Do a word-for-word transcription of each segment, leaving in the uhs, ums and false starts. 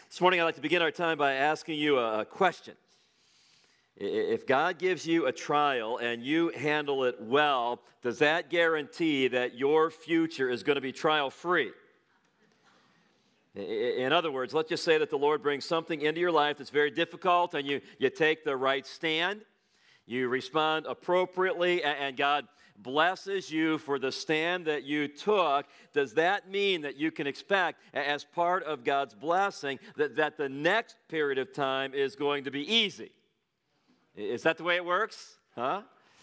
This morning I'd like to begin our time by asking you a question. If God gives you a trial and you handle it well, does that guarantee that your future is going to be trial-free? In other words, let's just say that the Lord brings something into your life that's very difficult and you, you take the right stand, you respond appropriately, and God blesses you for the stand that you took. Does that mean that you can expect, as part of God's blessing, that, that the next period of time is going to be easy? Is that the way it works? Huh?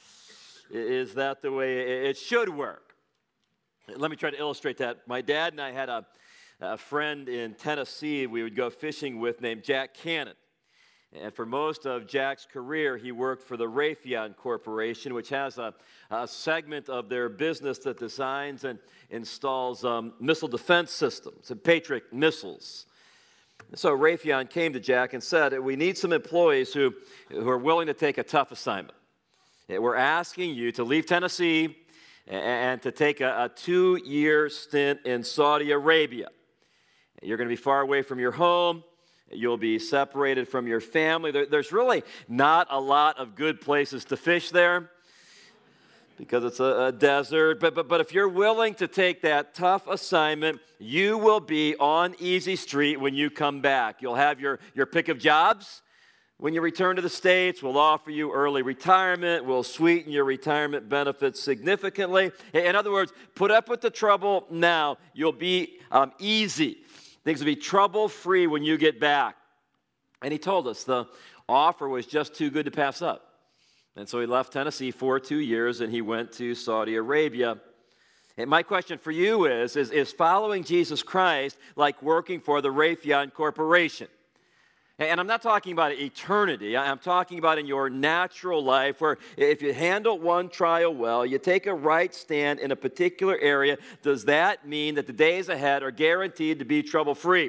Is that the way it should work? Let me try to illustrate that. My dad and I had a, a friend in Tennessee we would go fishing with named Jack Cannon. And for most of Jack's career, he worked for the Raytheon Corporation, which has a, a segment of their business that designs and installs um, missile defense systems and Patriot missiles. So Raytheon came to Jack and said, we need some employees who, who are willing to take a tough assignment. We're asking you to leave Tennessee and to take a, a two-year stint in Saudi Arabia. You're going to be far away from your home. You'll be separated from your family. There, there's really not a lot of good places to fish there because it's a, a desert. But, but, but if you're willing to take that tough assignment, you will be on easy street when you come back. You'll have your, your pick of jobs. When you return to the States, we'll offer you early retirement. We'll sweeten your retirement benefits significantly. In other words, put up with the trouble now. You'll be um, easy. Things will be trouble-free when you get back. And he told us the offer was just too good to pass up. And so he left Tennessee for two years, and he went to Saudi Arabia. And my question for you is, is, is following Jesus Christ like working for the Raytheon Corporation? And I'm not talking about eternity. I'm talking about in your natural life where if you handle one trial well, you take a right stand in a particular area, does that mean that the days ahead are guaranteed to be trouble-free?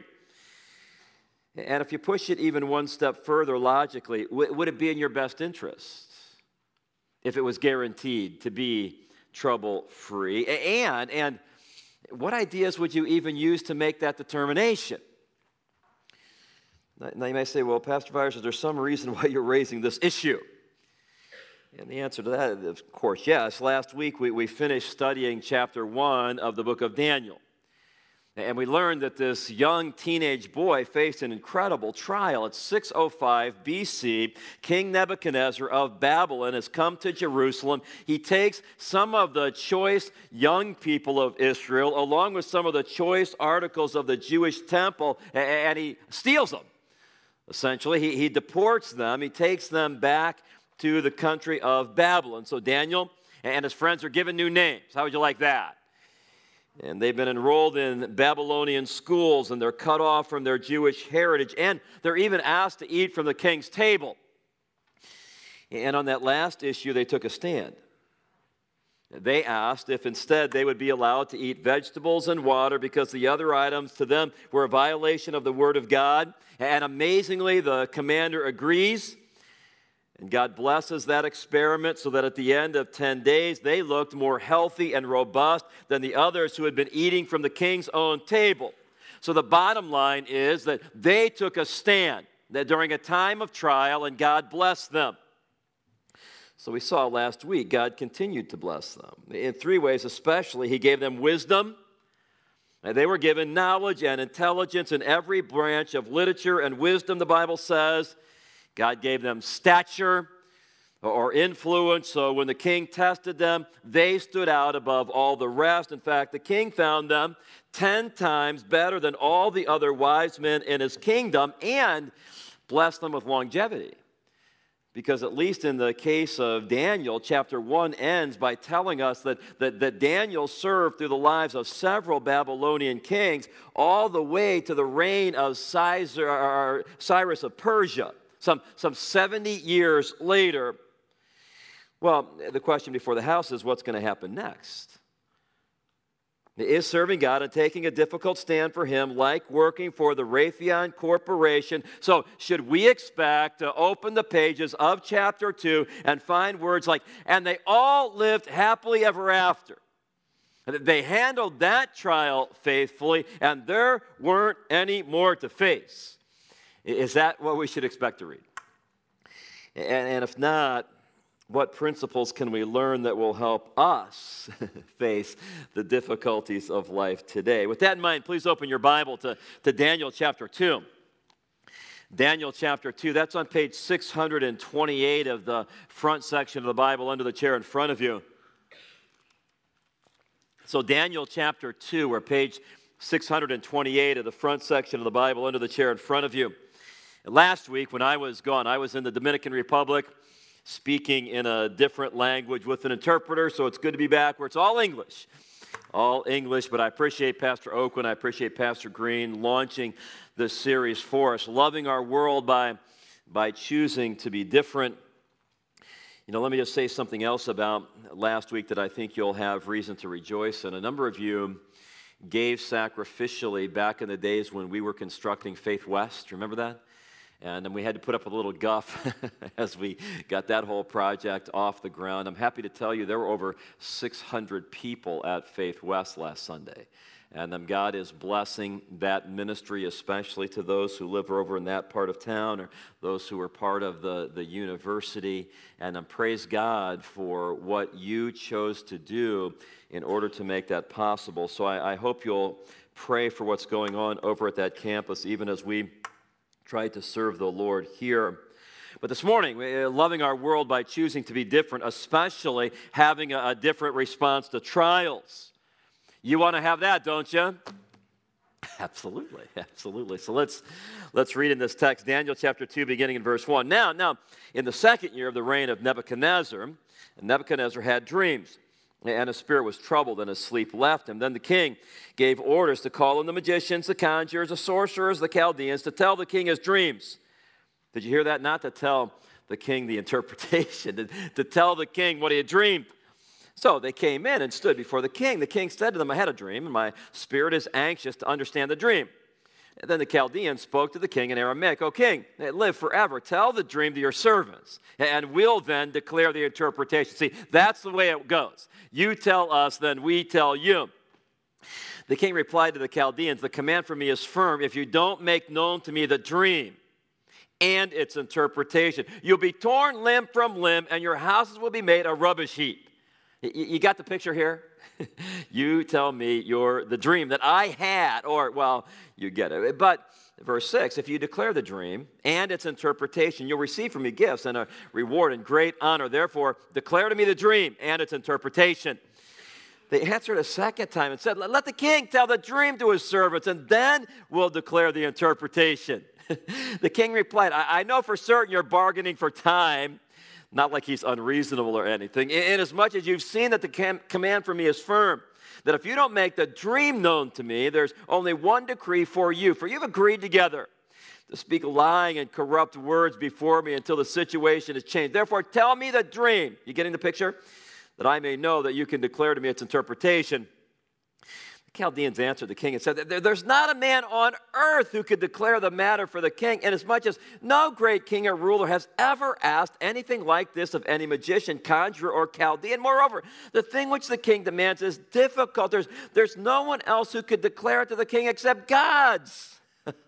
And if you push it even one step further logically, would it be in your best interest if it was guaranteed to be trouble-free? And, and what ideas would you even use to make that determination? Now, you may say, well, Pastor Byers, is there some reason why you're raising this issue? And the answer to that, of course, yes. Last week, we, we finished studying chapter one of the book of Daniel. And we learned that this young teenage boy faced an incredible trial. At six oh five B C, King Nebuchadnezzar of Babylon has come to Jerusalem. He takes some of the choice young people of Israel, along with some of the choice articles of the Jewish temple, and he steals them. Essentially, he, he deports them. He takes them back to the country of Babylon. So Daniel and his friends are given new names. How would you like that? And they've been enrolled in Babylonian schools, and they're cut off from their Jewish heritage, and they're even asked to eat from the king's table. And on that last issue, they took a stand. They asked if instead they would be allowed to eat vegetables and water because the other items to them were a violation of the Word of God. And amazingly, the commander agrees. And God blesses that experiment so that at the end of ten days, they looked more healthy and robust than the others who had been eating from the king's own table. So the bottom line is that they took a stand that during a time of trial, and God blessed them. So we saw last week, God continued to bless them. In three ways especially, He gave them wisdom. And they were given knowledge and intelligence in every branch of literature and wisdom, the Bible says. God gave them stature or influence, so when the king tested them, they stood out above all the rest. In fact, the king found them ten times better than all the other wise men in his kingdom and blessed them with longevity. Because at least in the case of Daniel, chapter one ends by telling us that, that, that Daniel served through the lives of several Babylonian kings all the way to the reign of Caesar, Cyrus of Persia, some, some seventy years later. Well, the question before the house is, what's going to happen next? Is serving God and taking a difficult stand for Him like working for the Raytheon Corporation. So should we expect to open the pages of chapter two and find words like, and they all lived happily ever after? They handled that trial faithfully, and there weren't any more to face. Is that what we should expect to read? And, and if not, what principles can we learn that will help us face the difficulties of life today? With that in mind, please open your Bible to, to Daniel chapter two. Daniel chapter two, that's on page six hundred twenty-eight of the front section of the Bible under the chair in front of you. So Daniel chapter two, or page six hundred twenty-eight of the front section of the Bible under the chair in front of you. Last week when I was gone, I was in the Dominican Republic speaking in a different language with an interpreter, so it's good to be back where it's all English. All English, but I appreciate Pastor Oakland, I appreciate Pastor Green launching this series for us, loving our world by, by choosing to be different. You know, let me just say something else about last week that I think you'll have reason to rejoice in. A number of you gave sacrificially back in the days when we were constructing Faith West. Remember that? And then we had to put up a little guff as we got that whole project off the ground. I'm happy to tell you there were over six hundred people at Faith West last Sunday. And um, God is blessing that ministry, especially to those who live over in that part of town or those who are part of the, the university. And um, praise God for what you chose to do in order to make that possible. So I, I hope you'll pray for what's going on over at that campus, even as we try to serve the Lord here. But this morning, we're loving our world by choosing to be different, especially having a, a different response to trials. You want to have that, don't you? Absolutely, absolutely. So let's let's read in this text, Daniel chapter two, beginning in verse one. Now, now, in the second year of the reign of Nebuchadnezzar, Nebuchadnezzar had dreams, and his spirit was troubled, and his sleep left him. Then the king gave orders to call in the magicians, the conjurers, the sorcerers, the Chaldeans, to tell the king his dreams. Did you hear that? Not to tell the king the interpretation, to, to tell the king what he had dreamed. So they came in and stood before the king. The king said to them, I had a dream, and my spirit is anxious to understand the dream. And then the Chaldeans spoke to the king in Aramaic, O king, live forever. Tell the dream to your servants, and we'll then declare the interpretation. See, that's the way it goes. You tell us, then we tell you. The king replied to the Chaldeans, the command for me is firm. If you don't make known to me the dream and its interpretation, you'll be torn limb from limb, and your houses will be made a rubbish heap. You got the picture here? You tell me your the dream that I had, or, well, you get it. But verse six, if you declare the dream and its interpretation, you'll receive from me gifts and a reward and great honor. Therefore, declare to me the dream and its interpretation. They answered a second time and said, let the king tell the dream to his servants, and then we'll declare the interpretation. The king replied, I, I know for certain you're bargaining for time. Not like he's unreasonable or anything. Inasmuch as you've seen that the cam- command for me is firm, that if you don't make the dream known to me, there's only one decree for you. For you've agreed together to speak lying and corrupt words before me until the situation is changed. Therefore, tell me the dream. You getting the picture? That I may know that you can declare to me its interpretation. The Chaldeans answered the king and said, there's not a man on earth who could declare the matter for the king, inasmuch as no great king or ruler has ever asked anything like this of any magician, conjurer, or Chaldean. Moreover, the thing which the king demands is difficult. There's, there's no one else who could declare it to the king except gods.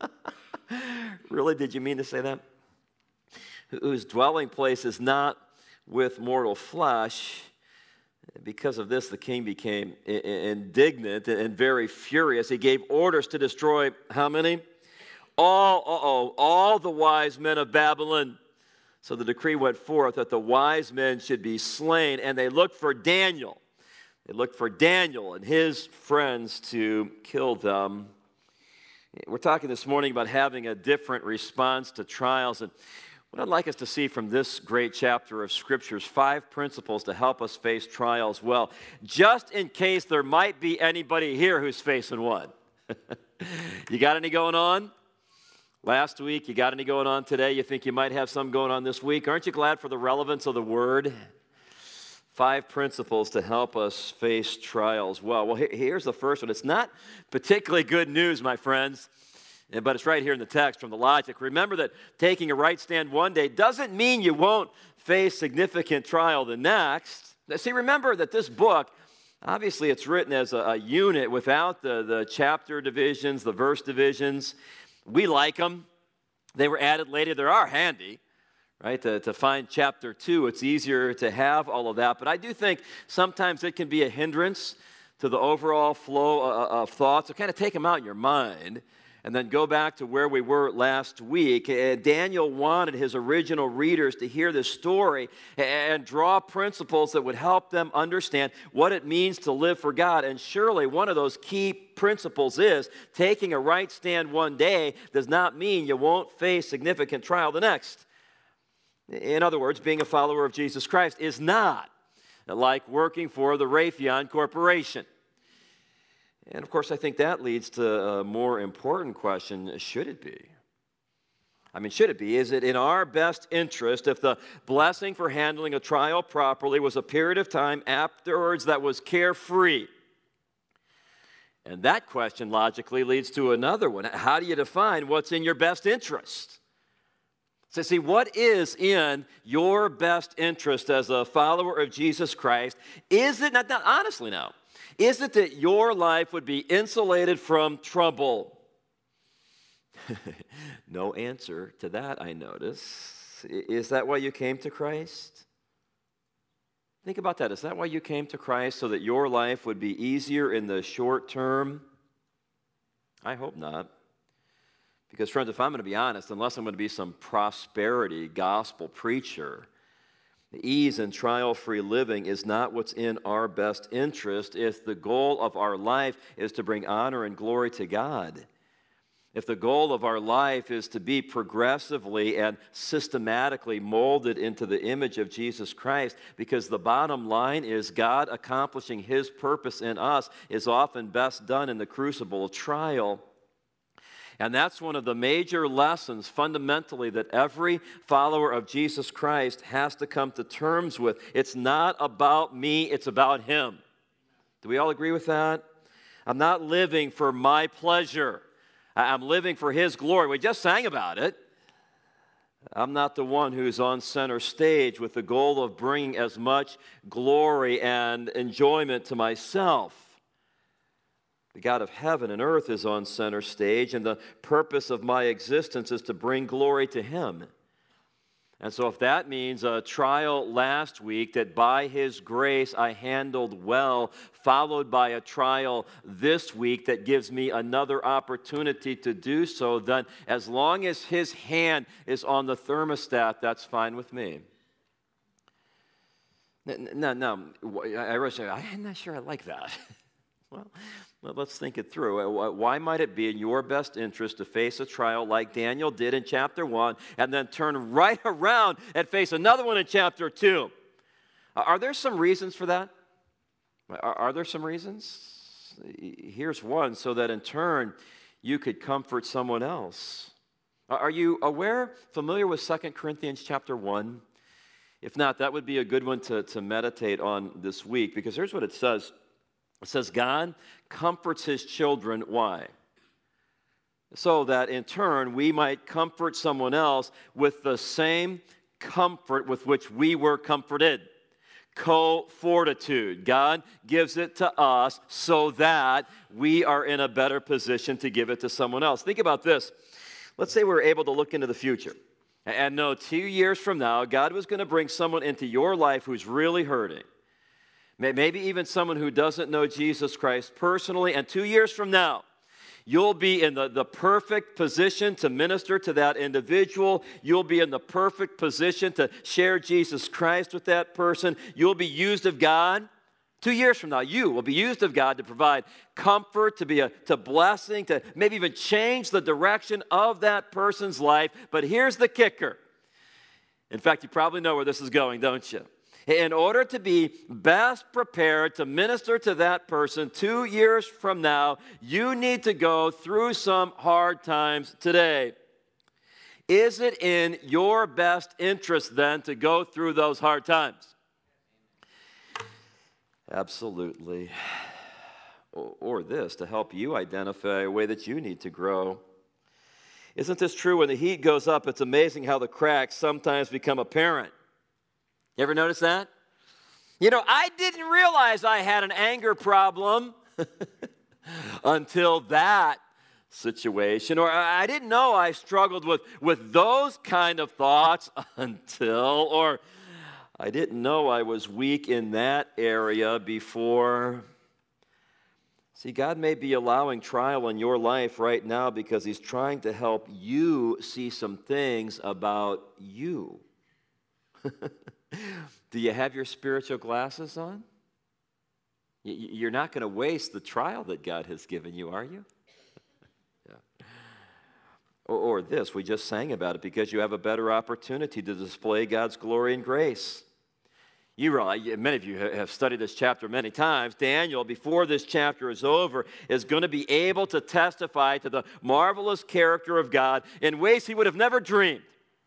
Really, did you mean to say that? Whose dwelling place is not with mortal flesh. Because of this, the king became indignant and very furious. He gave orders to destroy how many? All, uh-oh, all the wise men of Babylon. So the decree went forth that the wise men should be slain, and they looked for Daniel. They looked for Daniel and his friends to kill them. We're talking this morning about having a different response to trials, and what I'd like us to see from this great chapter of Scripture is five principles to help us face trials well, just in case there might be anybody here who's facing one. You got any going on? Last week, you got any going on today? You think you might have some going on this week? Aren't you glad for the relevance of the Word? Five principles to help us face trials well. Well, here's the first one. It's not particularly good news, my friends. But it's right here in the text from the logic. Remember that taking a right stand one day doesn't mean you won't face significant trial the next. See, remember that this book, obviously it's written as a, a unit without the, the chapter divisions, the verse divisions. We like them. They were added later. They are handy, right? To, to find chapter two, it's easier to have all of that. But I do think sometimes it can be a hindrance to the overall flow of thoughts. So kind of take them out in your mind and then go back to where we were last week. And Daniel wanted his original readers to hear this story and draw principles that would help them understand what it means to live for God. And surely one of those key principles is taking a right stand one day does not mean you won't face significant trial the next. In other words, being a follower of Jesus Christ is not like working for the Raytheon Corporation. And of course, I think that leads to a more important question: should it be? I mean, should it be? Is it in our best interest if the blessing for handling a trial properly was a period of time afterwards that was carefree? And that question logically leads to another one. How do you define what's in your best interest? So see, what is in your best interest as a follower of Jesus Christ? Is it, not, not honestly now, is it that your life would be insulated from trouble? No answer to that, I notice. Is that why you came to Christ? Think about that. Is that why you came to Christ, so that your life would be easier in the short term? I hope not. Because, friends, if I'm going to be honest, unless I'm going to be some prosperity gospel preacher, ease and trial-free living is not what's in our best interest if the goal of our life is to bring honor and glory to God. If the goal of our life is to be progressively and systematically molded into the image of Jesus Christ, because the bottom line is God accomplishing His purpose in us is often best done in the crucible of trial. And that's one of the major lessons fundamentally that every follower of Jesus Christ has to come to terms with. It's not about me, it's about Him. Do we all agree with that? I'm not living for my pleasure. I'm living for His glory. We just sang about it. I'm not the one who's on center stage with the goal of bringing as much glory and enjoyment to myself. The God of heaven and earth is on center stage, and the purpose of my existence is to bring glory to Him. And so if that means a trial last week that by His grace I handled well, followed by a trial this week that gives me another opportunity to do so, then as long as His hand is on the thermostat, that's fine with me. No, no, I was, I'm not sure I like that. Well, let's think it through. Why might it be in your best interest to face a trial like Daniel did in chapter one and then turn right around and face another one in chapter two? Are there some reasons for that? Are there some reasons? Here's one, so that in turn you could comfort someone else. Are you aware, familiar with Second Corinthians chapter one? If not, that would be a good one to, to meditate on this week, because here's what it says. It says, God comforts His children. Why? So that in turn we might comfort someone else with the same comfort with which we were comforted. Co-fortitude. God gives it to us so that we are in a better position to give it to someone else. Think about this. Let's say we're able to look into the future and know two years from now, God was going to bring someone into your life who's really hurting. Maybe even someone who doesn't know Jesus Christ personally, and two years from now, you'll be in the, the perfect position to minister to that individual. You'll be in the perfect position to share Jesus Christ with that person. You'll be used of God. Two years from now, you will be used of God to provide comfort, to be a to blessing, to maybe even change the direction of that person's life. But here's the kicker. In fact, you probably know where this is going, don't you? In order to be best prepared to minister to that person two years from now, you need to go through some hard times today. Is it in your best interest then to go through those hard times? Absolutely. Or this, to help you identify a way that you need to grow. Isn't this true? When the heat goes up, it's amazing how the cracks sometimes become apparent. You ever notice that? You know, I didn't realize I had an anger problem until that situation, or I didn't know I struggled with, with those kind of thoughts until, or I didn't know I was weak in that area before. See, God may be allowing trial in your life right now because He's trying to help you see some things about you. Do you have your spiritual glasses on? You're not going to waste the trial that God has given you, are you? Yeah. Or, or this, we just sang about it, because you have a better opportunity to display God's glory and grace. You realize, many of you have studied this chapter many times. Daniel, before this chapter is over, is going to be able to testify to the marvelous character of God in ways he would have never dreamed.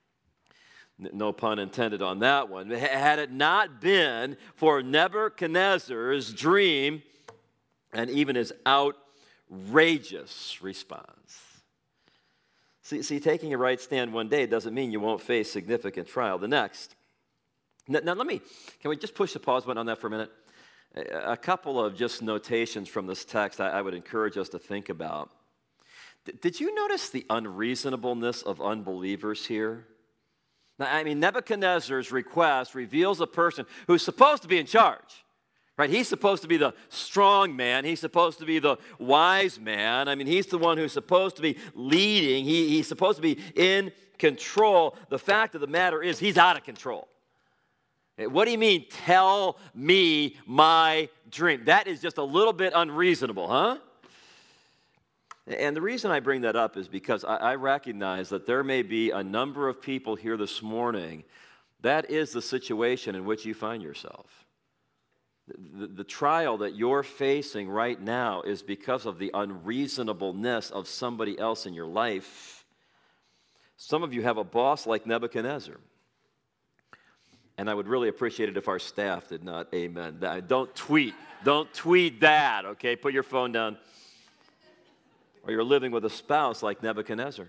No pun intended on that one. Had it not been for Nebuchadnezzar's dream and even his outrageous response. See, see, taking a right stand one day doesn't mean you won't face significant trial the next. Now, now let me, can we just push the pause button on that for a minute? A couple of just notations from this text I, I would encourage us to think about. D- did you notice the unreasonableness of unbelievers here? Now, I mean, Nebuchadnezzar's request reveals a person who's supposed to be in charge, right? He's supposed to be the strong man. He's supposed to be the wise man. I mean, he's the one who's supposed to be leading. He, he's supposed to be in control. The fact of the matter is he's out of control. What do you mean, tell me my dream? That is just a little bit unreasonable, huh? And the reason I bring that up is because I, I recognize that there may be a number of people here this morning that is the situation in which you find yourself. The, the, the trial that you're facing right now is because of the unreasonableness of somebody else in your life. Some of you have a boss like Nebuchadnezzar. And I would really appreciate it if our staff did not amen that. Don't tweet. Don't tweet that, okay? Put your phone down. Or you're living with a spouse like Nebuchadnezzar.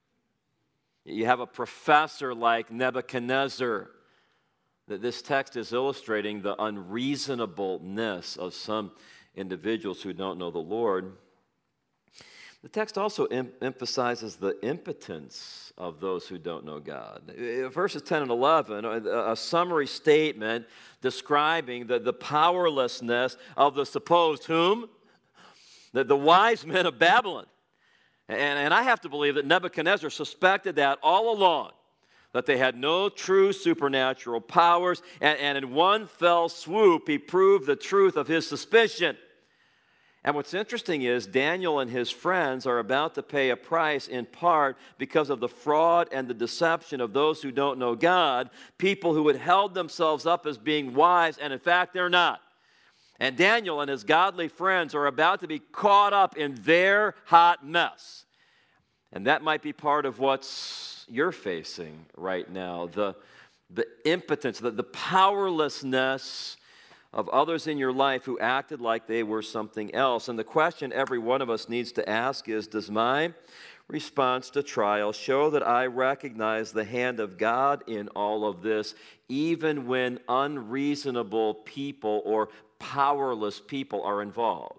You have a professor like Nebuchadnezzar. This text is illustrating the unreasonableness of some individuals who don't know the Lord. The text also em- emphasizes the impotence of those who don't know God. Verses ten and eleven, a, a summary statement describing the, the powerlessness of the supposed whom? The, the wise men of Babylon. And, and I have to believe that Nebuchadnezzar suspected that all along, that they had no true supernatural powers, and, and in one fell swoop, he proved the truth of his suspicion. And what's interesting is Daniel and his friends are about to pay a price in part because of the fraud and the deception of those who don't know God, people who had held themselves up as being wise, and in fact they're not. And Daniel and his godly friends are about to be caught up in their hot mess. And that might be part of what you're facing right now, the, the impotence, the, the powerlessness of others in your life who acted like they were something else. And the question every one of us needs to ask is, does my response to trial show that I recognize the hand of God in all of this, even when unreasonable people or powerless people are involved?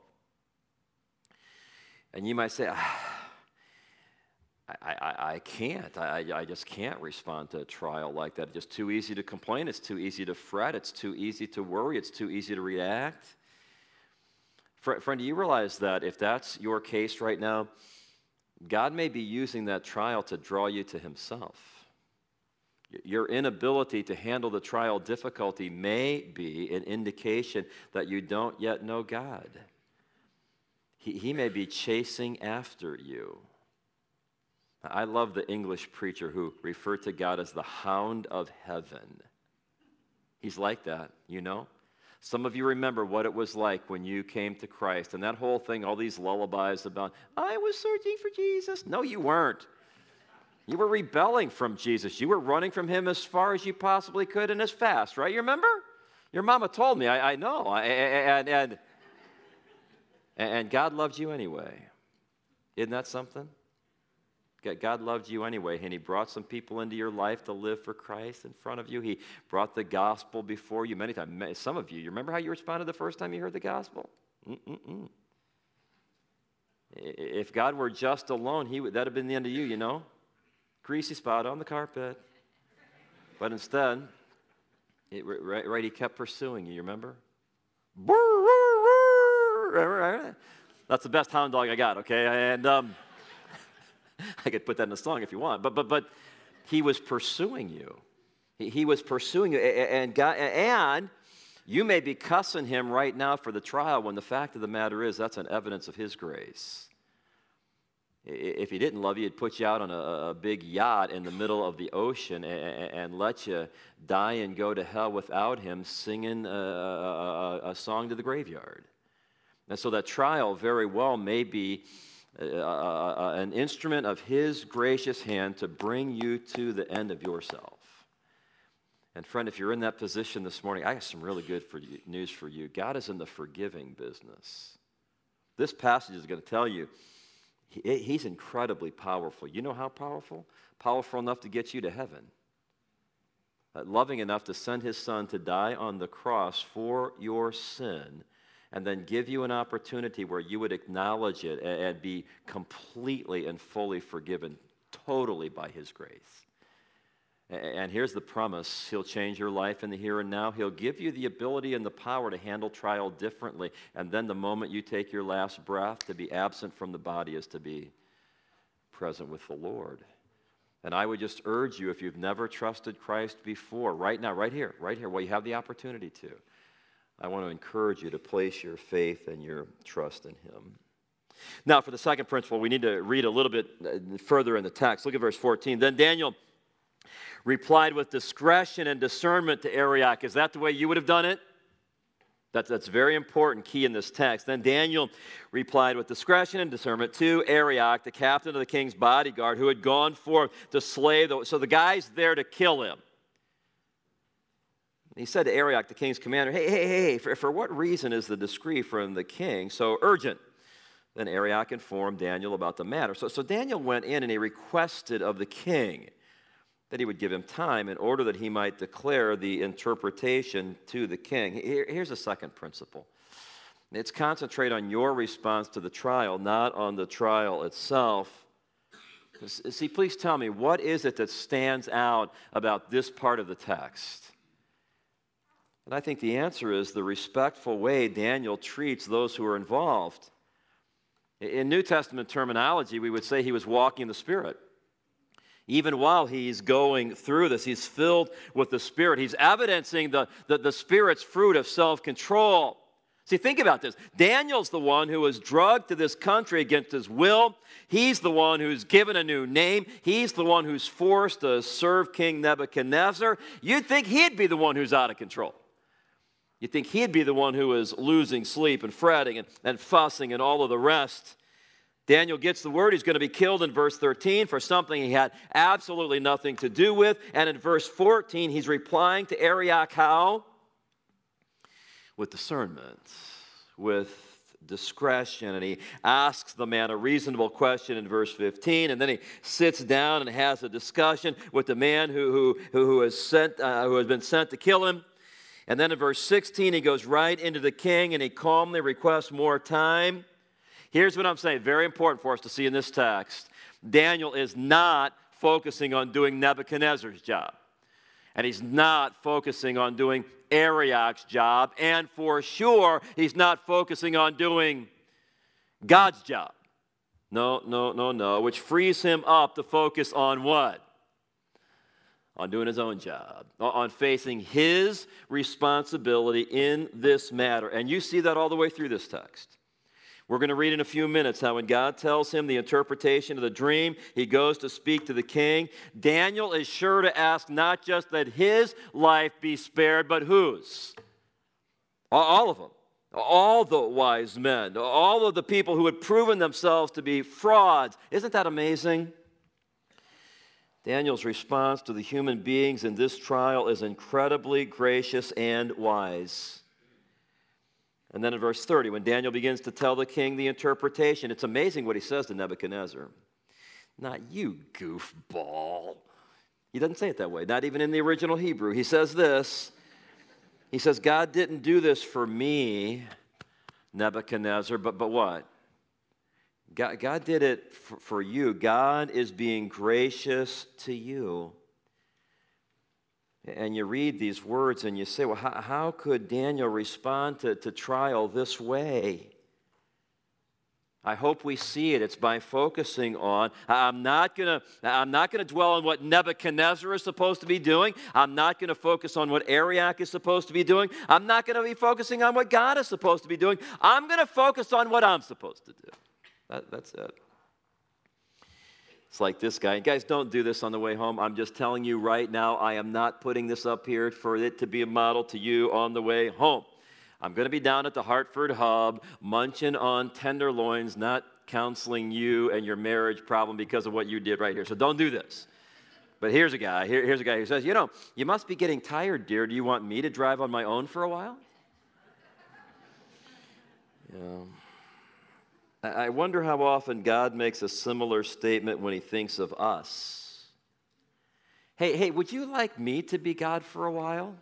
And you might say, ah, I, I, I can't. I, I just can't respond to a trial like that. It's just too easy to complain. It's too easy to fret. It's too easy to worry. It's too easy to react. Friend, do you realize that if that's your case right now, God may be using that trial to draw you to Himself. Your inability to handle the trial difficulty may be an indication that you don't yet know God. He, he may be chasing after you. I love the English preacher who referred to God as the hound of heaven. He's like that, you know? Some of you remember what it was like when you came to Christ, and that whole thing, all these lullabies about, I was searching for Jesus. No, you weren't. You were rebelling from Jesus. You were running from Him as far as you possibly could and as fast, right? You remember? Your mama told me, I, I know. I, and, and, and God loved you anyway. Isn't that something? God loved you anyway, and He brought some people into your life to live for Christ in front of you. He brought the gospel before you many times. Some of you, you remember how you responded the first time you heard the gospel? Mm-mm-mm. If God were just alone, he would, that'd have been the end of you, you know? Greasy spot on the carpet. But instead, it, right, right, he kept pursuing you, you remember? That's the best hound dog I got, okay? And um, I could put that in a song if you want. But but but he was pursuing you. He, he was pursuing you, and God, and you may be cussing him right now for the trial when the fact of the matter is that's an evidence of his grace. If he didn't love you, he'd put you out on a, a big yacht in the middle of the ocean and, and let you die and go to hell without him singing a, a, a song to the graveyard. And so that trial very well may be a, a, a, an instrument of his gracious hand to bring you to the end of yourself. And friend, if you're in that position this morning, I have some really good for you, news for you. God is in the forgiving business. This passage is going to tell you he, he's incredibly powerful. You know how powerful? Powerful enough to get you to heaven. Uh, loving enough to send his son to die on the cross for your sin and then give you an opportunity where you would acknowledge it and, and be completely and fully forgiven totally by his grace. And here's the promise. He'll change your life in the here and now. He'll give you the ability and the power to handle trial differently. And then the moment you take your last breath, to be absent from the body is to be present with the Lord. And I would just urge you, if you've never trusted Christ before, right now, right here, right here, well, you have the opportunity to. I want to encourage you to place your faith and your trust in him. Now, for the second principle, we need to read a little bit further in the text. Look at verse fourteen. Then Daniel replied with discretion and discernment to Arioch. Is that the way you would have done it? That's, that's very important key in this text. Then Daniel replied with discretion and discernment to Arioch, the captain of the king's bodyguard, who had gone forth to slay the... So the guy's there to kill him. He said to Arioch, the king's commander, hey, hey, hey, for, for what reason is the decree from the king so urgent? Then Arioch informed Daniel about the matter. So, so Daniel went in and he requested of the king that he would give him time in order that he might declare the interpretation to the king. Here, here's a second principle. It's concentrate on your response to the trial, not on the trial itself. See, please tell me, what is it that stands out about this part of the text? And I think the answer is the respectful way Daniel treats those who are involved. In New Testament terminology, we would say he was walking in the Spirit. Even while he's going through this, he's filled with the Spirit. He's evidencing the, the, the Spirit's fruit of self-control. See, think about this. Daniel's the one who was drugged to this country against his will. He's the one who's given a new name. He's the one who's forced to serve King Nebuchadnezzar. You'd think he'd be the one who's out of control. You'd think he'd be the one who is losing sleep and fretting and, and fussing and all of the rest. Daniel gets the word he's going to be killed in verse thirteen for something he had absolutely nothing to do with. And in verse fourteen, he's replying to Arioch how? With discernment, with discretion. And he asks the man a reasonable question in verse fifteen. And then he sits down and has a discussion with the man who, who, who, has, sent, uh, who has been sent to kill him. And then in verse sixteen, he goes right into the king and he calmly requests more time. Here's what I'm saying, very important for us to see in this text. Daniel is not focusing on doing Nebuchadnezzar's job. And he's not focusing on doing Arioch's job. And for sure, he's not focusing on doing God's job. No, no, no, no. Which frees him up to focus on what? On doing his own job. On facing his responsibility in this matter. And you see that all the way through this text. We're going to read in a few minutes how when God tells him the interpretation of the dream, he goes to speak to the king. Daniel is sure to ask not just that his life be spared, but whose? All of them. All the wise men. All of the people who had proven themselves to be frauds. Isn't that amazing? Daniel's response to the human beings in this trial is incredibly gracious and wise. And then in verse thirty, when Daniel begins to tell the king the interpretation, it's amazing what he says to Nebuchadnezzar. Not you, goofball. He doesn't say it that way, not even in the original Hebrew. He says this. He says, God didn't do this for me, Nebuchadnezzar, but, but what? God, God did it for, for you. God is being gracious to you. And you read these words and you say, well, how, how could Daniel respond to, to trial this way? I hope we see it. It's by focusing on, I'm not going to I'm not going to dwell on what Nebuchadnezzar is supposed to be doing. I'm not going to focus on what Arioch is supposed to be doing. I'm not going to be focusing on what God is supposed to be doing. I'm going to focus on what I'm supposed to do. That, that's it. It's like this guy. And guys, don't do this on the way home. I'm just telling you right now, I am not putting this up here for it to be a model to you on the way home. I'm going to be down at the Hartford Hub, munching on tenderloins, not counseling you and your marriage problem because of what you did right here. So don't do this. But here's a guy. Here, here's a guy who says, you know, you must be getting tired, dear. Do you want me to drive on my own for a while? Yeah. I wonder how often God makes a similar statement when he thinks of us. Hey, hey, would you like me to be God for a while?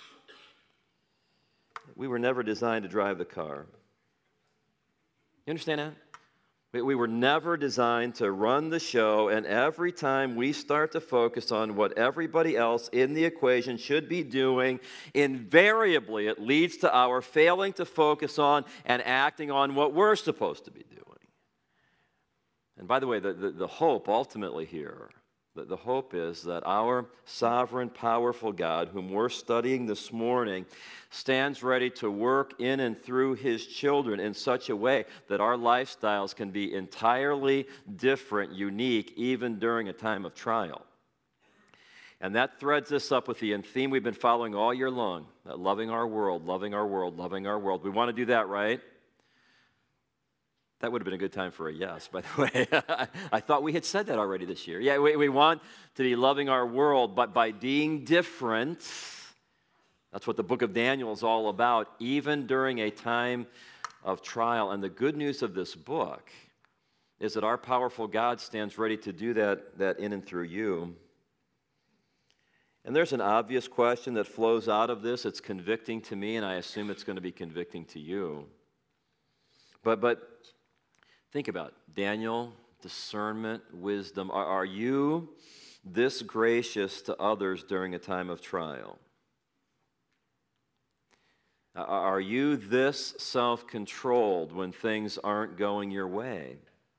We were never designed to drive the car. You understand that? We, we were never designed to run the show, and every time we start to focus on what everybody else in the equation should be doing, invariably it leads to our failing to focus on and acting on what we're supposed to be doing. And by the way, the, the, the hope ultimately here, the, the hope is that our sovereign, powerful God, whom we're studying this morning, stands ready to work in and through his children in such a way that our lifestyles can be entirely different, unique, even during a time of trial. And that threads us up with the theme we've been following all year long, that loving our world, loving our world, loving our world. We want to do that, right? That would have been a good time for a yes, by the way. I thought we had said that already this year. Yeah, we, we want to be loving our world, but by being different, that's what the book of Daniel is all about, even during a time of trial. And the good news of this book is that our powerful God stands ready to do that, that in and through you. And there's an obvious question that flows out of this. It's convicting to me, and I assume it's going to be convicting to you. But, but think about it. Daniel, discernment, wisdom. Are, are you this gracious to others during a time of trial? Are you this self-controlled when things aren't going your way?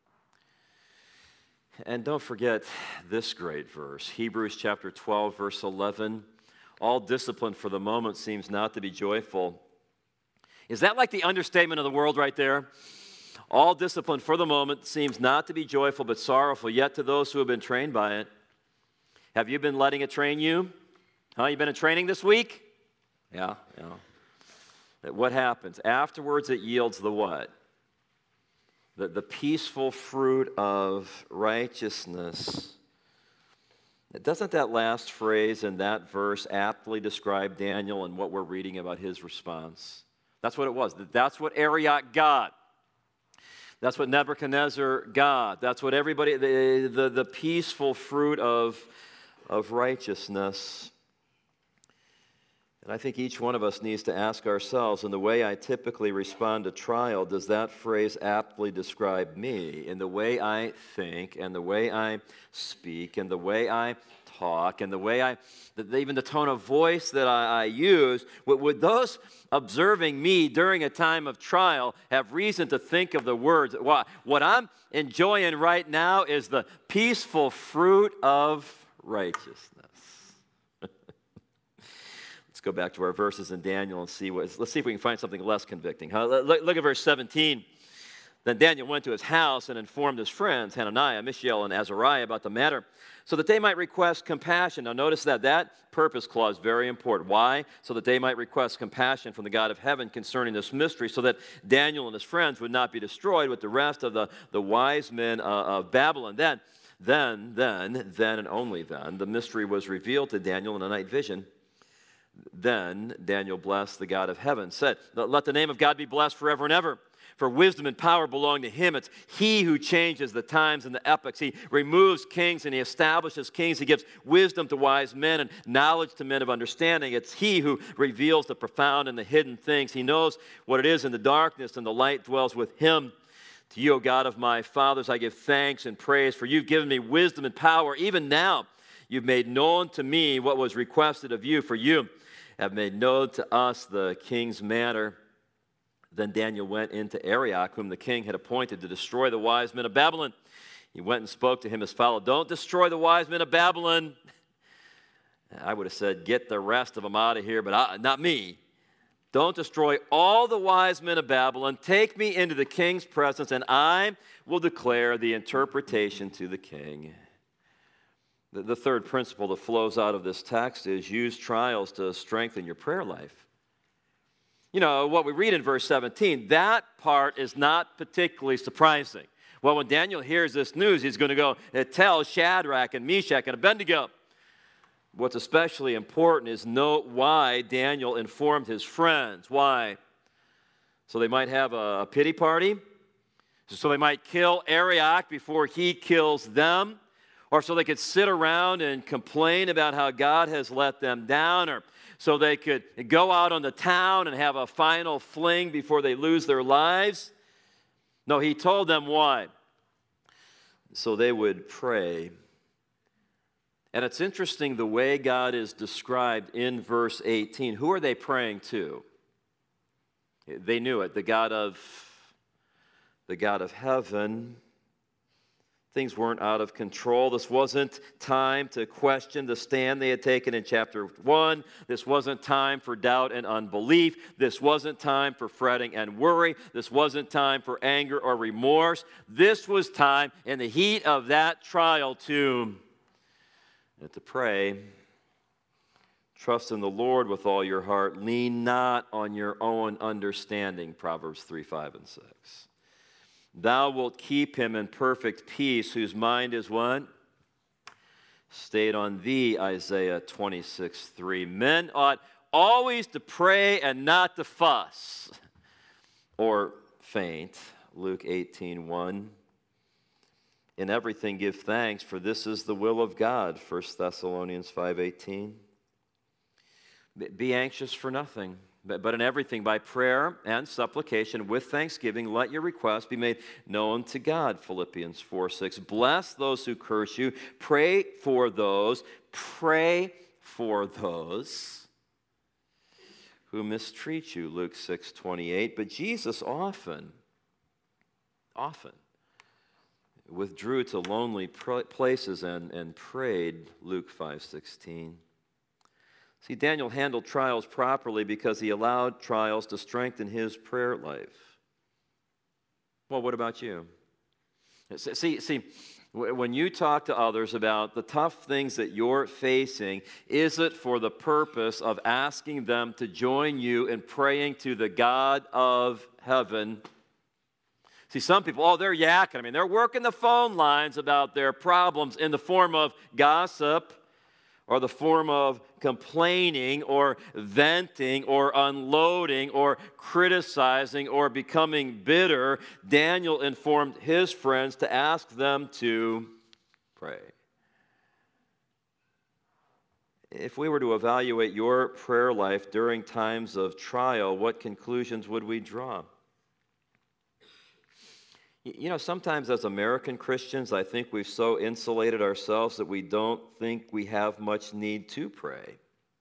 And don't forget this great verse, Hebrews chapter twelve, verse eleven. All discipline for the moment seems not to be joyful. Is that like the understatement of the world right there? All discipline for the moment seems not to be joyful but sorrowful, yet to those who have been trained by it. Have you been letting it train you? Huh? You been in training this week? Yeah, yeah. What happens? Afterwards, it yields the what? The, the peaceful fruit of righteousness. Doesn't that last phrase in that verse aptly describe Daniel and what we're reading about his response? That's what it was. That's what Arioch got. That's what Nebuchadnezzar got. That's what everybody, the, the, the peaceful fruit of, of righteousness. And I think each one of us needs to ask ourselves, in the way I typically respond to trial, does that phrase aptly describe me? In the way I think, and the way I speak, and the way I talk, and the way I, even the tone of voice that I, I use, would, would those observing me during a time of trial have reason to think of the words? What, what I'm enjoying right now is the peaceful fruit of righteousness. Go back to our verses in Daniel and see what, let's see if we can find something less convicting. Huh? Look, look at verse seventeen. Then Daniel went to his house and informed his friends, Hananiah, Mishael, and Azariah, about the matter, so that they might request compassion. Now notice that that purpose clause, very important. Why? So that they might request compassion from the God of heaven concerning this mystery, so that Daniel and his friends would not be destroyed with the rest of the, the wise men uh, of Babylon. Then, then, then, then, and only then, the mystery was revealed to Daniel in a night vision. Then Daniel blessed the God of heaven, said, let the name of God be blessed forever and ever. For wisdom and power belong to him. It's he who changes the times and the epochs. He removes kings and he establishes kings. He gives wisdom to wise men and knowledge to men of understanding. It's he who reveals the profound and the hidden things. He knows what it is in the darkness, and the light dwells with him. To you, O God of my fathers, I give thanks and praise, for you've given me wisdom and power. Even now, you've made known to me what was requested of you, for you have made known to us the king's matter. Then Daniel went into Arioch, whom the king had appointed to destroy the wise men of Babylon. He went and spoke to him as follows: don't destroy the wise men of Babylon. I would have said, get the rest of them out of here, but I, not me. Don't destroy all the wise men of Babylon. Take me into the king's presence, and I will declare the interpretation to the king. The, the third principle that flows out of this text is use trials to strengthen your prayer life. You know, what we read in verse seventeen, that part is not particularly surprising. Well, when Daniel hears this news, he's going to go tell Shadrach and Meshach and Abednego. What's especially important is note why Daniel informed his friends. Why? So they might have a, a pity party? So they might kill Arioch before he kills them? Or so they could sit around and complain about how God has let them down? Or so they could go out on the town and have a final fling before they lose their lives? No, he told them why. So they would pray. And it's interesting the way God is described in verse eighteen. Who are they praying to? They knew it, the God of, the God of heaven. Things weren't out of control. This wasn't time to question the stand they had taken in chapter one. This wasn't time for doubt and unbelief. This wasn't time for fretting and worry. This wasn't time for anger or remorse. This was time in the heat of that trial to And to pray. Trust in the Lord with all your heart. Lean not on your own understanding, Proverbs three, five, and six. Thou wilt keep him in perfect peace, whose mind is what? Stayed on thee, Isaiah twenty-six, three. Men ought always to pray and not to fuss or faint, Luke eighteen, one. In everything give thanks, for this is the will of God, First Thessalonians five, eighteen. Be anxious for nothing, but in everything by prayer and supplication with thanksgiving let your requests be made known to God, Philippians four, six. Bless those who curse you, pray for those, pray for those who mistreat you, Luke six, twenty-eight. But Jesus often, often, withdrew to lonely places and, and prayed, Luke five, sixteen. See, Daniel handled trials properly because he allowed trials to strengthen his prayer life. Well, what about you? See, see, when you talk to others about the tough things that you're facing, is it for the purpose of asking them to join you in praying to the God of heaven? See, some people, oh, they're yakking. I mean, they're working the phone lines about their problems in the form of gossip or the form of complaining or venting or unloading or criticizing or becoming bitter. Daniel informed his friends to ask them to pray. If we were to evaluate your prayer life during times of trial, what conclusions would we draw? You know, sometimes as American Christians, I think we've so insulated ourselves that we don't think we have much need to pray.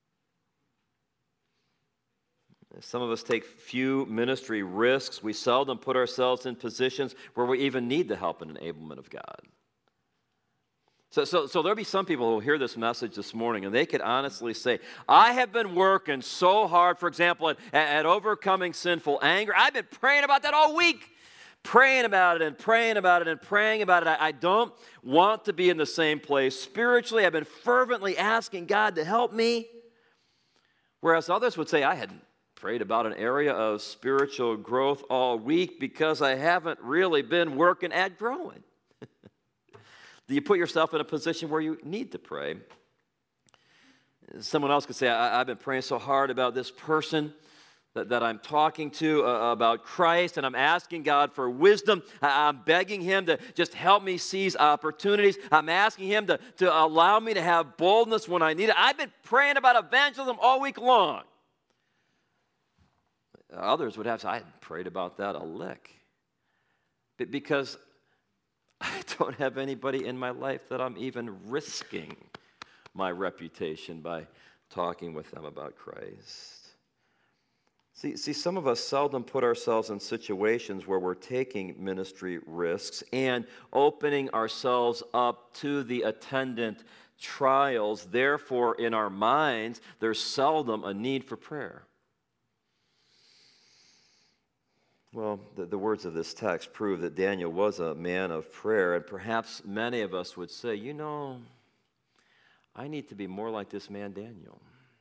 Some of us take few ministry risks. We seldom put ourselves in positions where we even need the help and enablement of God. So, so, so there'll be some people who will hear this message this morning, and they could honestly say, I have been working so hard, for example, at, at overcoming sinful anger. I've been praying about that all week. Praying about it and praying about it and praying about it. I, I don't want to be in the same place. Spiritually, I've been fervently asking God to help me. Whereas others would say, I hadn't prayed about an area of spiritual growth all week because I haven't really been working at growing. Do you put yourself in a position where you need to pray? Someone else could say, I, I've been praying so hard about this person That, that I'm talking to uh, about Christ, and I'm asking God for wisdom. I, I'm begging Him to just help me seize opportunities. I'm asking Him to, to allow me to have boldness when I need it. I've been praying about evangelism all week long. Others would have said, I hadn't prayed about that a lick. because I don't have anybody in my life that I'm even risking my reputation by talking with them about Christ. See, see, some of us seldom put ourselves in situations where we're taking ministry risks and opening ourselves up to the attendant trials. Therefore, in our minds, there's seldom a need for prayer. Well, the, the words of this text prove that Daniel was a man of prayer, and perhaps many of us would say, you know, I need to be more like this man Daniel.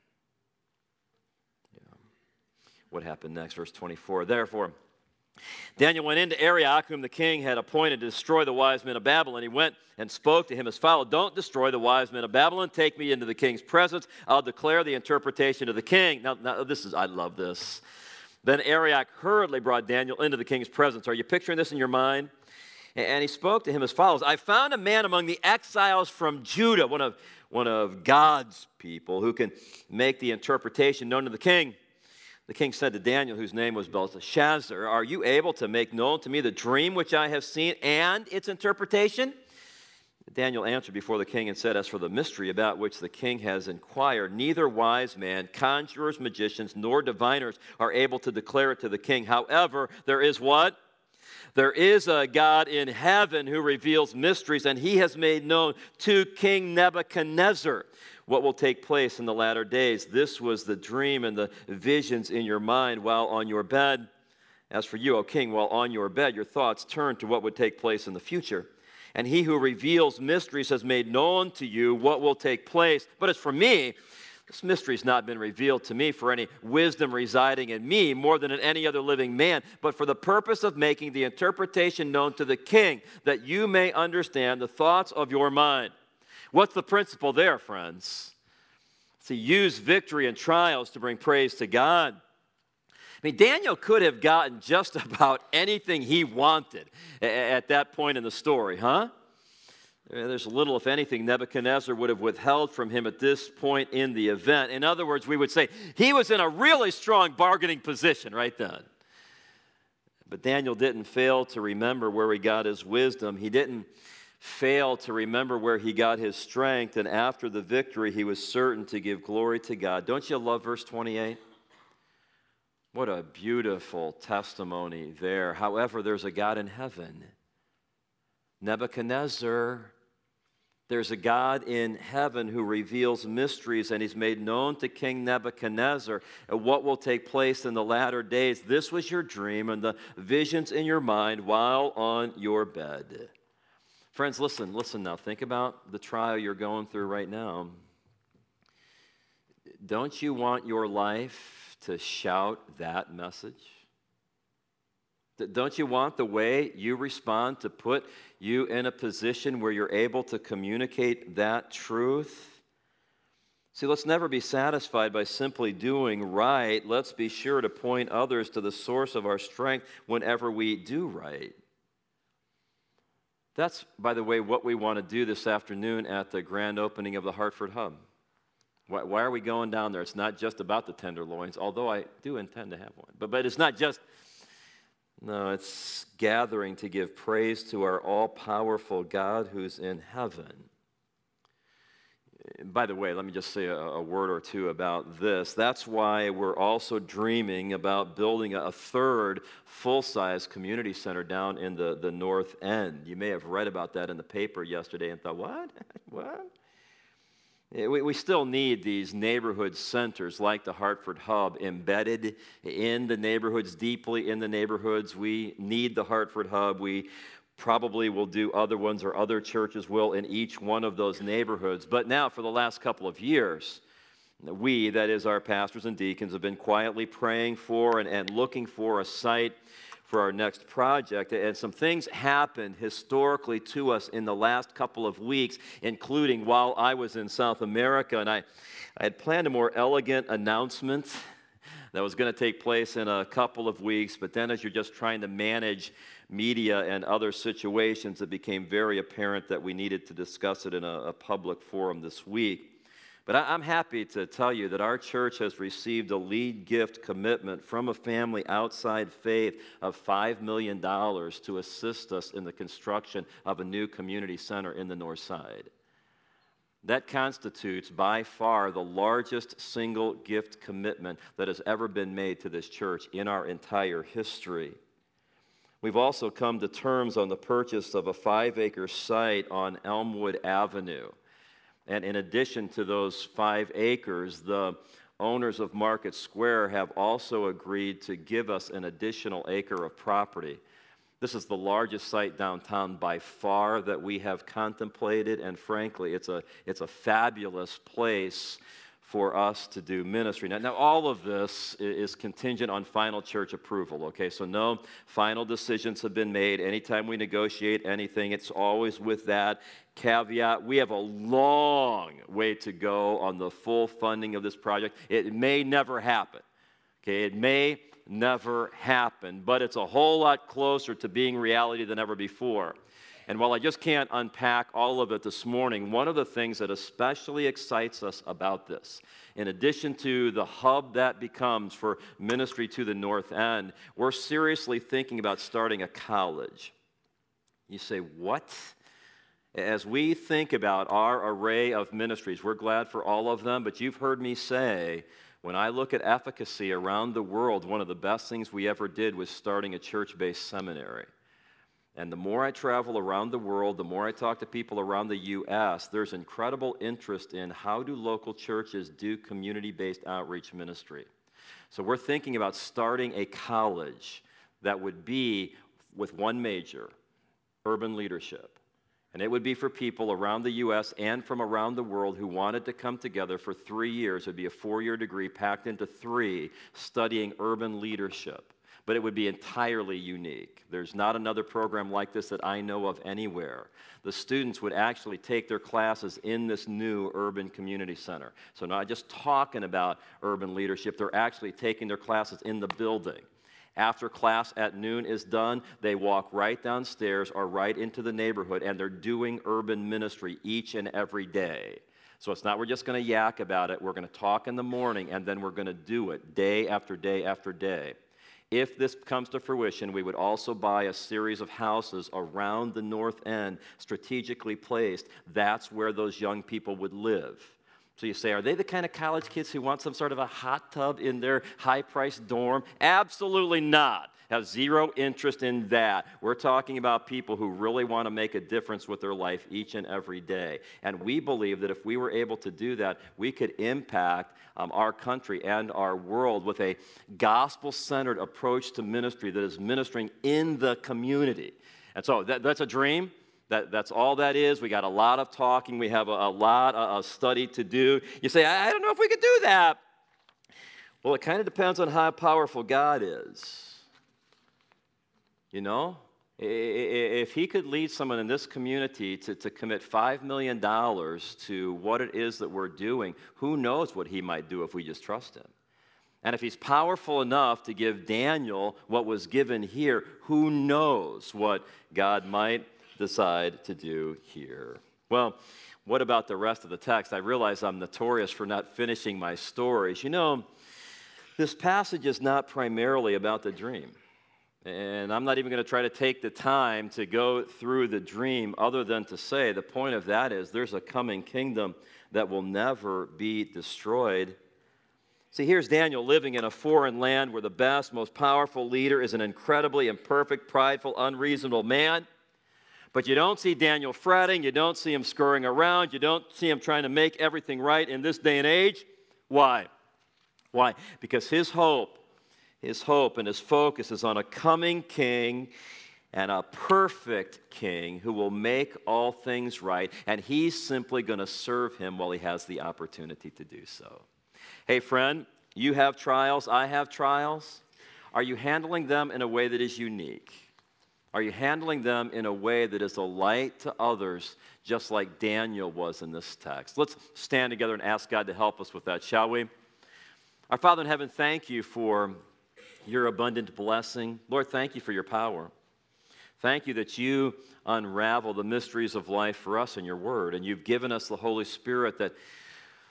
What happened next? Verse twenty-four. Therefore, Daniel went into Arioch, whom the king had appointed to destroy the wise men of Babylon. He went and spoke to him as follows: Don't destroy the wise men of Babylon. Take me into the king's presence. I'll declare the interpretation to the king. Now, now this is, I love this. Then Arioch hurriedly brought Daniel into the king's presence. Are you picturing this in your mind? And he spoke to him as follows: I found a man among the exiles from Judah, one of, one of God's people, who can make the interpretation known to the king. The king said to Daniel, whose name was Belteshazzar, are you able to make known to me the dream which I have seen and its interpretation? Daniel answered before the king and said, as for the mystery about which the king has inquired, neither wise man, conjurers, magicians, nor diviners are able to declare it to the king. However, there is what? There is a God in heaven who reveals mysteries, and he has made known to King Nebuchadnezzar what will take place in the latter days. This was the dream and the visions in your mind while on your bed. As for you, O king, while on your bed, your thoughts turn to what would take place in the future. And he who reveals mysteries has made known to you what will take place. But as for me, this mystery has not been revealed to me for any wisdom residing in me more than in any other living man, but for the purpose of making the interpretation known to the king, that you may understand the thoughts of your mind. What's the principle there, friends? To use victory and trials to bring praise to God. I mean, Daniel could have gotten just about anything he wanted at that point in the story, huh? There's little, if anything, Nebuchadnezzar would have withheld from him at this point in the event. In other words, we would say he was in a really strong bargaining position right then. But Daniel didn't fail to remember where he got his wisdom. He didn't fail to remember where he got his strength, and after the victory, he was certain to give glory to God. Don't you love verse twenty-eight? What a beautiful testimony there. However, there's a God in heaven. Nebuchadnezzar, there's a God in heaven who reveals mysteries, and he's made known to King Nebuchadnezzar what will take place in the latter days. This was your dream and the visions in your mind while on your bed. Friends, listen, listen now. Think about the trial you're going through right now. Don't you want your life to shout that message? Don't you want the way you respond to put you in a position where you're able to communicate that truth? See, let's never be satisfied by simply doing right. Let's be sure to point others to the source of our strength whenever we do right. That's, by the way, what we want to do this afternoon at the grand opening of the Hartford Hub. Why, why are we going down there? It's not just about the tenderloins, although I do intend to have one. But, but it's not just, no, it's gathering to give praise to our all-powerful God who's in heaven. By the way, let me just say a, a word or two about this. That's why we're also dreaming about building a third full-size community center down in the, the north end. You may have read about that in the paper yesterday and thought, what? What? We, we still need these neighborhood centers like the Hartford Hub embedded in the neighborhoods, deeply in the neighborhoods. We need the Hartford Hub. We probably will do other ones, or other churches will, in each one of those neighborhoods. But now, for the last couple of years, we, that is our pastors and deacons, have been quietly praying for and, and looking for a site for our next project. And some things happened historically to us in the last couple of weeks, including while I was in South America. And I, I had planned a more elegant announcement that was going to take place in a couple of weeks. But then as you're just trying to manage media and other situations, it became very apparent that we needed to discuss it in a, a public forum this week. But I, I'm happy to tell you that our church has received a lead gift commitment from a family outside faith of five million dollars to assist us in the construction of a new community center in the North Side. That constitutes by far the largest single gift commitment that has ever been made to this church in our entire history. We've also come to terms on the purchase of a five-acre site on Elmwood Avenue. And in addition to those five acres, the owners of Market Square have also agreed to give us an additional acre of property. This is the largest site downtown by far that we have contemplated, and frankly, it's a, it's a fabulous place for us to do ministry. Now, now, all of this is contingent on final church approval, okay? So no final decisions have been made. Anytime we negotiate anything, it's always with that caveat. We have a long way to go on the full funding of this project. It may never happen, okay? It may never happen, but it's a whole lot closer to being reality than ever before. And while I just can't unpack all of it this morning, one of the things that especially excites us about this, in addition to the hub that becomes for ministry to the North End, we're seriously thinking about starting a college. You say, what? As we think about our array of ministries, we're glad for all of them, but you've heard me say, when I look at efficacy around the world, one of the best things we ever did was starting a church-based seminary. And the more I travel around the world, the more I talk to people around the U S, there's incredible interest in how do local churches do community-based outreach ministry. So we're thinking about starting a college that would be with one major, urban leadership. And it would be for people around the U S and from around the world who wanted to come together for three years. It would be a four-year degree packed into three, studying urban leadership. But it would be entirely unique. There's not another program like this that I know of anywhere. The students would actually take their classes in this new urban community center. So not just talking about urban leadership, they're actually taking their classes in the building. After class at noon is done, they walk right downstairs or right into the neighborhood, and they're doing urban ministry each and every day. So it's not we're just going to yak about it. We're going to talk in the morning, and then we're going to do it day after day after day. If this comes to fruition, we would also buy a series of houses around the North End, strategically placed. That's where those young people would live. So you say, are they the kind of college kids who want some sort of a hot tub in their high-priced dorm? Absolutely not. Have zero interest in that. We're talking about people who really want to make a difference with their life each and every day. And we believe that if we were able to do that, we could impact um, our country and our world with a gospel-centered approach to ministry that is ministering in the community. And so that, that's a dream. That, that's all that is. We got a lot of talking. We have a, a lot of study to do. You say, I, I don't know if we could do that. Well, it kind of depends on how powerful God is. You know, if he could lead someone in this community to, to commit five million dollars to what it is that we're doing, who knows what he might do if we just trust him. And if he's powerful enough to give Daniel what was given here, who knows what God might decide to do here. Well, what about the rest of the text? I realize I'm notorious for not finishing my stories. You know, this passage is not primarily about the dream. And I'm not even going to try to take the time to go through the dream other than to say the point of that is there's a coming kingdom that will never be destroyed. See, here's Daniel living in a foreign land where the best, most powerful leader is an incredibly imperfect, prideful, unreasonable man. But you don't see Daniel fretting. You don't see him scurrying around. You don't see him trying to make everything right in this day and age. Why? Why? Because his hope His hope and his focus is on a coming king and a perfect king who will make all things right, and he's simply going to serve him while he has the opportunity to do so. Hey, friend, you have trials, I have trials. Are you handling them in a way that is unique? Are you handling them in a way that is a light to others, just like Daniel was in this text? Let's stand together and ask God to help us with that, shall we? Our Father in heaven, thank you for your abundant blessing. Lord, thank you for your power. Thank you that you unravel the mysteries of life for us in your word, and you've given us the Holy Spirit that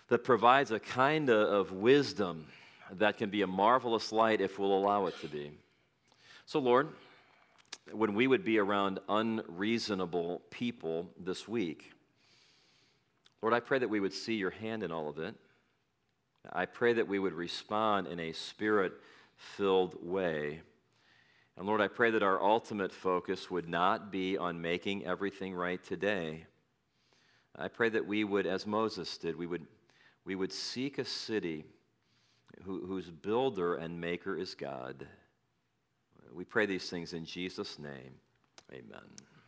that provides a kind of wisdom that can be a marvelous light if we'll allow it to be. So, Lord, when we would be around unreasonable people this week, Lord, I pray that we would see your hand in all of it. I pray that we would respond in a spirit-filled way. And Lord, I pray that our ultimate focus would not be on making everything right today. I pray that we would, as Moses did, we would, we would seek a city who, whose builder and maker is God. We pray these things in Jesus' name. Amen.